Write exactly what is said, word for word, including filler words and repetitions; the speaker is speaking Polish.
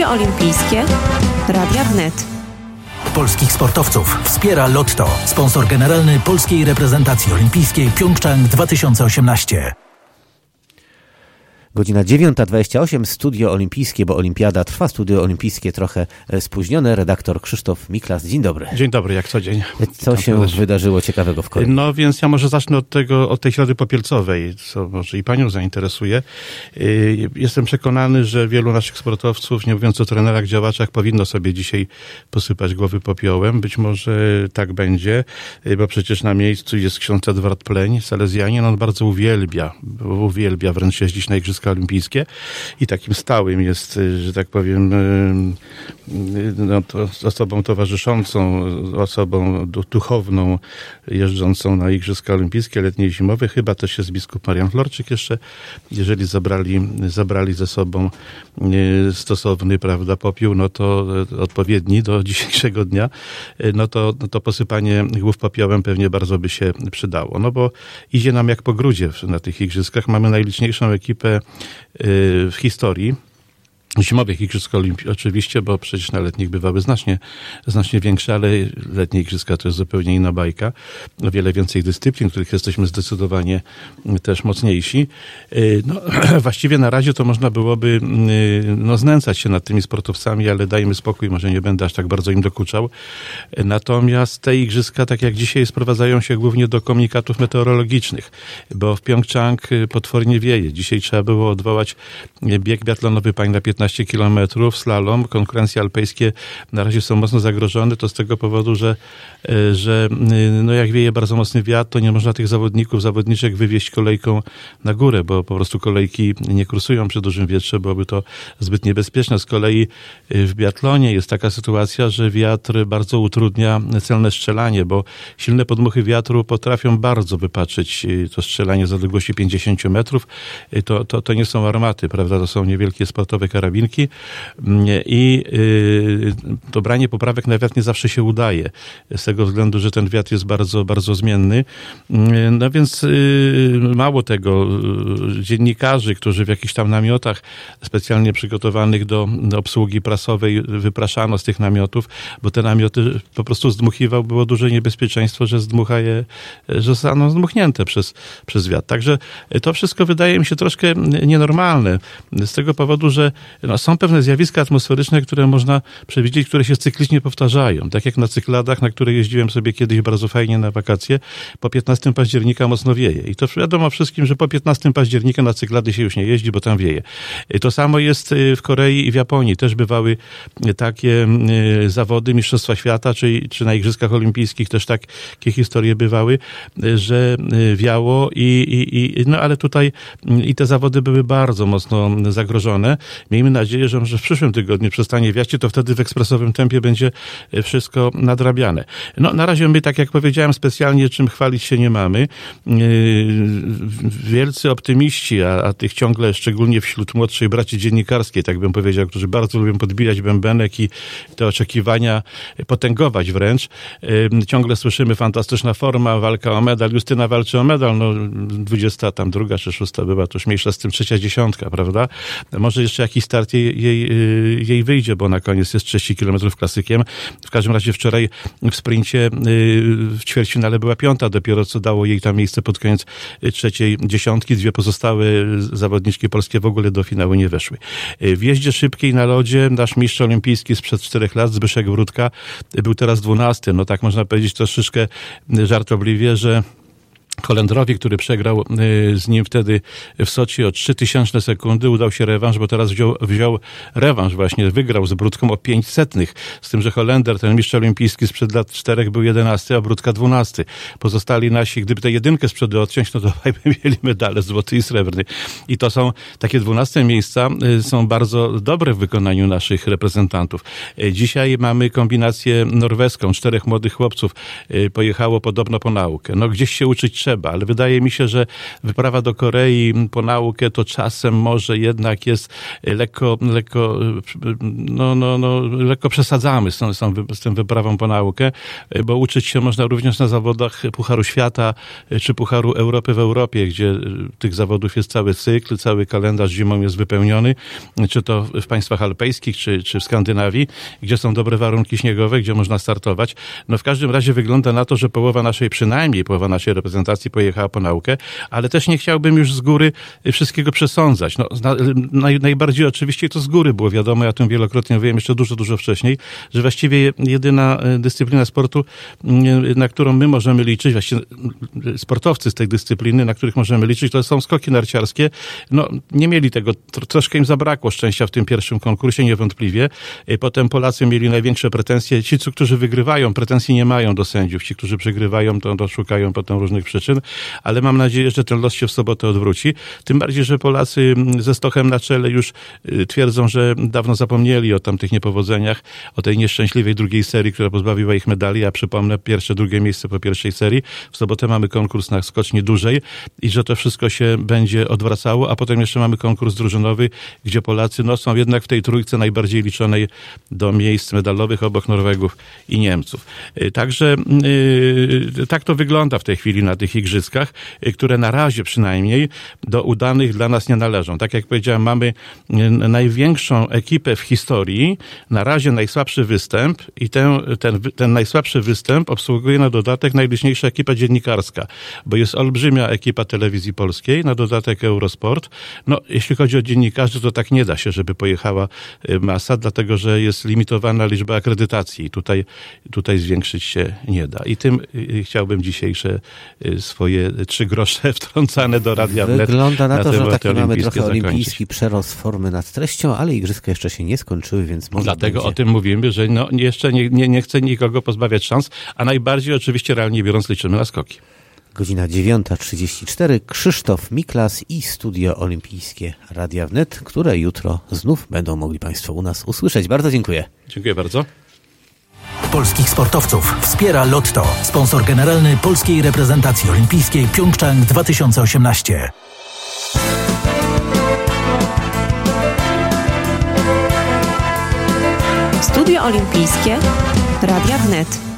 Studio Olimpijskie Radia Wnet. Polskich sportowców wspiera Lotto, sponsor generalny polskiej reprezentacji olimpijskiej Pjongczang dwa tysiące osiemnaście. Godzina dziewiąta dwadzieścia osiem, Studio Olimpijskie, bo olimpiada trwa. Studio Olimpijskie trochę spóźnione. Redaktor Krzysztof Miklas. Dzień dobry. Dzień dobry, jak co dzień. Co się wydarzy. wydarzyło ciekawego w Korei? No więc ja może zacznę od tego, od tej Środy Popielcowej, co może i panią zainteresuje. Jestem przekonany, że wielu naszych sportowców, nie mówiąc o trenerach, działaczach, powinno sobie dzisiaj posypać głowy popiołem. Być może tak będzie, bo przecież na miejscu jest ksiądz Edward Pleń, salezjanin. On bardzo uwielbia, uwielbia wręcz jeździć na Igrzyska Olimpijskie i takim stałym jest, że tak powiem, no, to osobą towarzyszącą, osobą duchowną jeżdżącą na Igrzyska Olimpijskie, letnie i zimowe. Chyba też jest biskup Marian Florczyk jeszcze, jeżeli zabrali, zabrali ze sobą stosowny, prawda, popiół, no to odpowiedni do dzisiejszego dnia, no to, no to posypanie głów popiołem pewnie bardzo by się przydało. No bo idzie nam jak po grudzie na tych igrzyskach. Mamy najliczniejszą ekipę w historii. Zimowych Igrzysk Olimpii oczywiście, bo przecież na letnich bywały znacznie, znacznie większe, ale letnie Igrzyska to jest zupełnie inna bajka. O wiele więcej dyscyplin, których jesteśmy zdecydowanie też mocniejsi. No, właściwie na razie to można byłoby no, znęcać się nad tymi sportowcami, ale dajmy spokój, może nie będę aż tak bardzo im dokuczał. Natomiast te Igrzyska, tak jak dzisiaj, sprowadzają się głównie do komunikatów meteorologicznych, bo w Pjongczang potwornie wieje. Dzisiaj trzeba było odwołać bieg biatlonowy pań na piętnaście kilometrów, slalom, konkurencje alpejskie na razie są mocno zagrożone, to z tego powodu, że, że no jak wieje bardzo mocny wiatr, to nie można tych zawodników, zawodniczek wywieźć kolejką na górę, bo po prostu kolejki nie kursują przy dużym wietrze, byłoby to zbyt niebezpieczne. Z kolei w biatlonie jest taka sytuacja, że wiatr bardzo utrudnia celne strzelanie, bo silne podmuchy wiatru potrafią bardzo wypaczyć to strzelanie z odległości pięćdziesiąt metrów. To, to, to nie są armaty, prawda? To są niewielkie sportowe karabiny i dobranie poprawek na wiatr nie zawsze się udaje, z tego względu, że ten wiatr jest bardzo, bardzo zmienny. No więc mało tego, dziennikarzy, którzy w jakichś tam namiotach specjalnie przygotowanych do, do obsługi prasowej wypraszano z tych namiotów, bo te namioty po prostu zdmuchiwał, było duże niebezpieczeństwo, że zdmucha je, że zostaną zdmuchnięte przez, przez wiatr. Także to wszystko wydaje mi się troszkę nienormalne, z tego powodu, że no, są pewne zjawiska atmosferyczne, które można przewidzieć, które się cyklicznie powtarzają. Tak jak na cykladach, na które jeździłem sobie kiedyś bardzo fajnie na wakacje, po piętnastego października mocno wieje. I to wiadomo wszystkim, że po piętnastego października na cyklady się już nie jeździ, bo tam wieje. To samo jest w Korei i w Japonii. Też bywały takie zawody, mistrzostwa świata, czy, czy na Igrzyskach Olimpijskich też takie historie bywały, że wiało i, i, i no ale tutaj i te zawody były bardzo mocno zagrożone. Miejmy nadzieję, że może w przyszłym tygodniu przestanie wiać, to wtedy w ekspresowym tempie będzie wszystko nadrabiane. No, na razie my, tak jak powiedziałem, specjalnie czym chwalić się nie mamy. Wielcy optymiści, a, a tych ciągle, szczególnie wśród młodszej braci dziennikarskiej, tak bym powiedział, którzy bardzo lubią podbijać bębenek i te oczekiwania potęgować wręcz. Ciągle słyszymy fantastyczna forma, walka o medal. Justyna walczy o medal, no dwudziesta tam druga czy szósta była, to już mniejsza z tym trzecia dziesiątka, prawda? Może jeszcze jakiś start jej, jej, jej wyjdzie, bo na koniec jest trzydzieści kilometrów klasykiem. W każdym razie wczoraj w sprincie w ćwierćfinale była piąta, dopiero co dało jej tam miejsce pod koniec trzeciej dziesiątki. Dwie pozostałe zawodniczki polskie w ogóle do finału nie weszły. W jeździe szybkiej na lodzie nasz mistrz olimpijski sprzed czterech lat, Zbyszek Wródka, był teraz dwunasty. No tak można powiedzieć troszeczkę żartobliwie, że Holendrowi, który przegrał z nim wtedy w Soczi o trzy tysiące sekundy, udał się rewanż, bo teraz wziął, wziął rewanż właśnie, wygrał z Brudką o pięć setnych, z tym, że Holender, ten mistrz olimpijski sprzed lat czterech był jedenasty, a Brudka dwunasty. Pozostali nasi, gdyby tę jedynkę z przodu odciąć, no to by mieli medale złoty i srebrny. I to są takie dwunaste miejsca, są bardzo dobre w wykonaniu naszych reprezentantów. Dzisiaj mamy kombinację norweską, czterech młodych chłopców pojechało podobno po naukę. No gdzieś się uczyć trzeba, ale wydaje mi się, że wyprawa do Korei po naukę to czasem może jednak jest lekko, lekko, no, no, no, lekko przesadzamy z, tą, z tym wyprawą po naukę, bo uczyć się można również na zawodach Pucharu Świata czy Pucharu Europy w Europie, gdzie tych zawodów jest cały cykl, cały kalendarz zimą jest wypełniony, czy to w państwach alpejskich, czy, czy w Skandynawii, gdzie są dobre warunki śniegowe, gdzie można startować. No w każdym razie wygląda na to, że połowa naszej, przynajmniej połowa naszej reprezentacji pojechała po naukę, ale też nie chciałbym już z góry wszystkiego przesądzać. No, naj, najbardziej oczywiście to z góry było wiadomo, ja o tym wielokrotnie mówiłem jeszcze dużo, dużo wcześniej, że właściwie jedyna dyscyplina sportu, na którą my możemy liczyć, właściwie sportowcy z tej dyscypliny, na których możemy liczyć, to są skoki narciarskie. No, nie mieli tego, troszkę im zabrakło szczęścia w tym pierwszym konkursie, niewątpliwie. Potem Polacy mieli największe pretensje. Ci, którzy wygrywają, pretensji nie mają do sędziów. Ci, którzy przegrywają, to, to szukają potem różnych przyczyn, ale mam nadzieję, że ten los się w sobotę odwróci. Tym bardziej, że Polacy ze Stochem na czele już twierdzą, że dawno zapomnieli o tamtych niepowodzeniach, o tej nieszczęśliwej drugiej serii, która pozbawiła ich medali. Ja przypomnę, pierwsze, drugie miejsce po pierwszej serii. W sobotę mamy konkurs na skoczni dłużej i że to wszystko się będzie odwracało, a potem jeszcze mamy konkurs drużynowy, gdzie Polacy no, są jednak w tej trójce najbardziej liczonej do miejsc medalowych obok Norwegów i Niemców. Także yy, tak to wygląda w tej chwili na tych igrzyskach, yy, które na razie przynajmniej do udanych dla nas nie należą. Tak jak powiedziałem, mamy yy, największą ekipę w historii, na razie najsłabszy występ i ten, ten, ten najsłabszy występ obsługuje na dodatek najliczniejsza ekipa dziennikarska, bo jest olbrzymia ekipa telewizji polskiej, na dodatek Eurosport. No, jeśli chodzi o dziennikarzy, to tak nie da się, żeby pojechała masa, dlatego, że jest limitowana liczba akredytacji i tutaj, tutaj zwiększyć się nie da. I tym chciałbym dzisiejsze swoje trzy grosze wtrącane do Radia Wnet. Wygląda na to, na że taki mamy trochę zakończyć. olimpijski przerost formy nad treścią, ale igrzyska jeszcze się nie skończyły, więc może Dlatego będzie... o tym mówimy, że no, jeszcze nie, nie, nie chcę nikogo pozbawiać szans, a najbardziej oczywiście realnie biorąc liczymy na skoki. Godzina dziewiąta trzydzieści cztery. Krzysztof Miklas i Studio Olimpijskie Radia Wnet, które jutro znów będą mogli Państwo u nas usłyszeć. Bardzo dziękuję. Dziękuję bardzo. Polskich sportowców wspiera Lotto, sponsor generalny polskiej reprezentacji olimpijskiej Pjongczang dwa tysiące osiemnaście. Studio Olimpijskie Radia Wnet.